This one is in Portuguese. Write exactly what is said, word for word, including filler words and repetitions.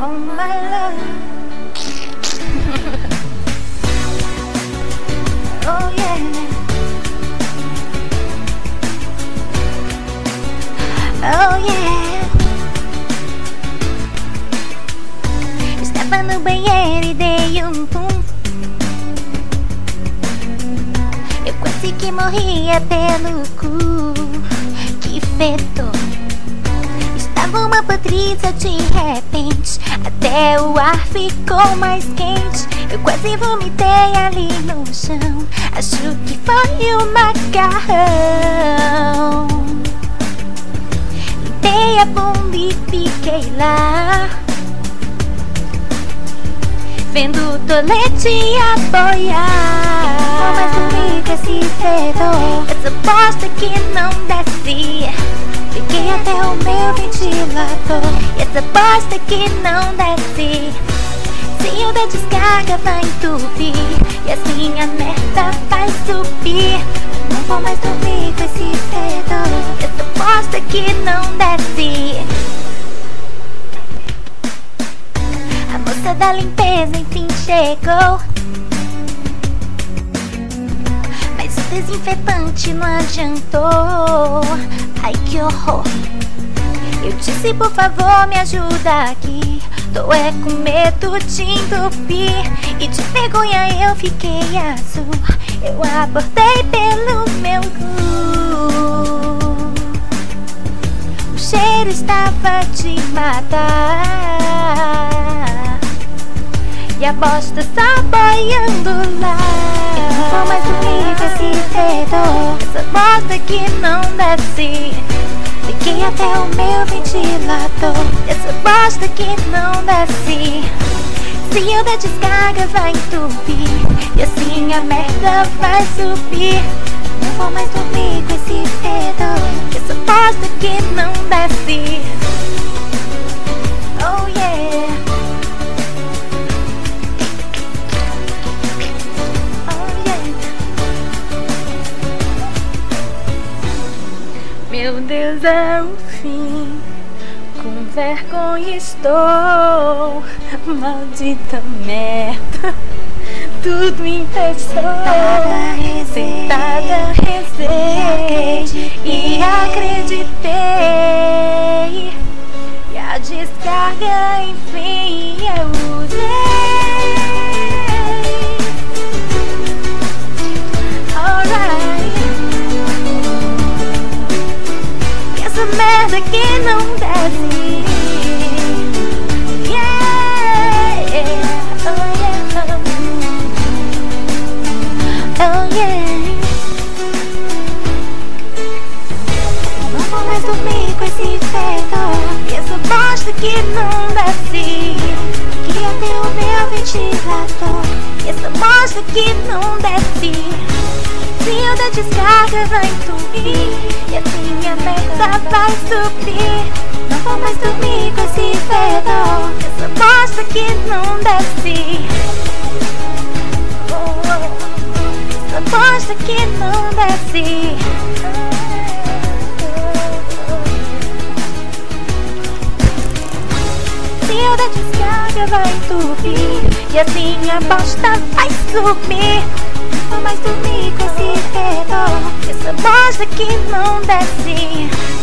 Oh my love. Oh yeah. Oh yeah. Estava no banheiro e dei um pum. Eu quase que morria pelo cu. Que fedor. Estava uma Patrícia de repente, até o ar ficou mais quente. Eu quase vomitei ali no chão. Acho que foi o macarrão. Limpei a bunda e fiquei lá, vendo o tolete apoiar. Não mais dormir com esse fedor. Essa bosta que não desce. Fiquei até o meu ventilador. Essa bosta que não desce. Se o da descarga vai entupir, e assim a merda vai subir. Não vou mais dormir com esse fedor. Essa bosta que não desce. A moça da limpeza enfim chegou, mas o desinfetante não adiantou. Ai que horror. Eu disse por favor me ajuda aqui. Tô é com medo de entupir, e de vergonha eu fiquei azul. Eu abortei pelo meu cu. O cheiro estava de matar, e a bosta só boiando lá. Eu não vou mais dormir com esse fedor. Essa bosta que não desce. Fiquei até o meu ventilador. Essa bosta que não desce. Se eu der descarga vai entupir, e assim a merda vai subir. Não vou mais dormir com esse fedor. Essa bosta que não desce. Oh yeah. Meu Deus, é o fim. Com vergonha estou. Maldita merda. Tudo empeçou. Sentada rezei, Sentada, rezei e acreditei. E a descarga enfim eu usei. Alright. Essa merda que não desce. Yeah, oh yeah, oh yeah. Não vou mais dormir com esse fedor. Essa bosta que não desce. Que até o meu ventilador. Essa bosta que não desce. Se eu der descarga vai entupir, e assim a merda vai subir. Não vou mais dormir com esse fedor. Essa bosta que não desce. Oh, oh. Essa bosta que não desce. Se eu der descarga vai entupir, e assim a bosta vai subir. Não vou mais dormir com esse fedor. Essa bosta que não desce.